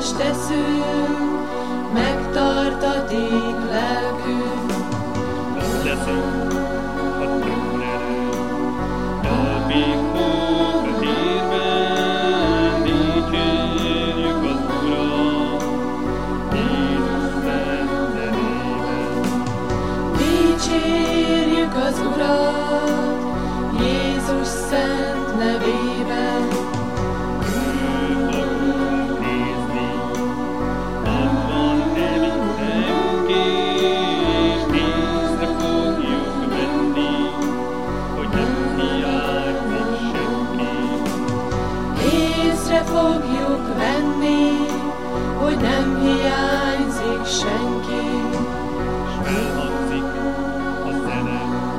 Hálást teszünk, megtartatik lelkünk. Ott leszünk a trón előtt, elbígunk a térben, dicsérjük az Urat, Jézus szent nevében. Dicsérjük az Urat, Jézus szent nevében. Fogjuk venni, hogy nem hiányzik senki. S felhangzik a zene,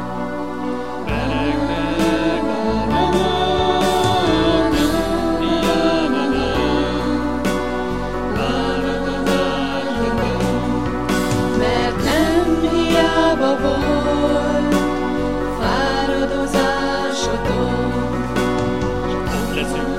veregnek a lovak, nem hiába van fáradozásotok. Mert nem hiába volt fáradozásotok. S ott leszünk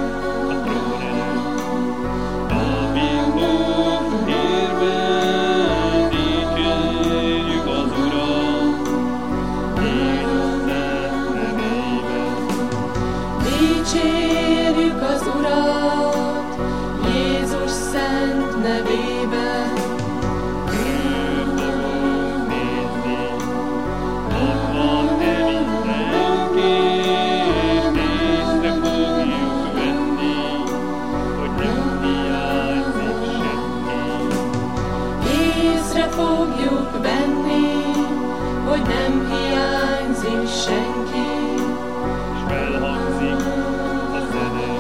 Dicsérjük az Urat, Jézus szent nevében. Ő fogunk nézni, ott van mindenki, és észre fogjuk venni, hogy nem hiányzik senki. Észre fogjuk venni, hogy nem hiányzik senki. S felhangzik a zene,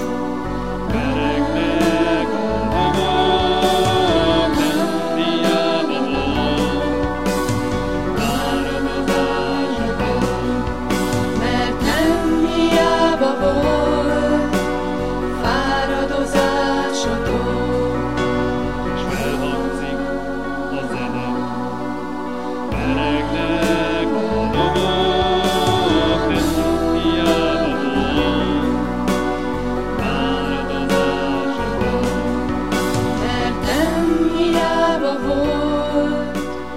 veregnek a lovak, nem hiába van fáradozásotok. Mert nem hiába volt fáradozásotok. És felhangzik a zene, veregnek a lovak, nem hiába van fáradozásotok. Mert nem hiába volt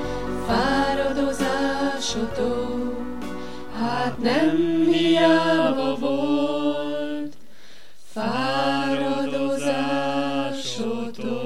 fáradozásotok. Hát nem hiába volt fáradozásotok.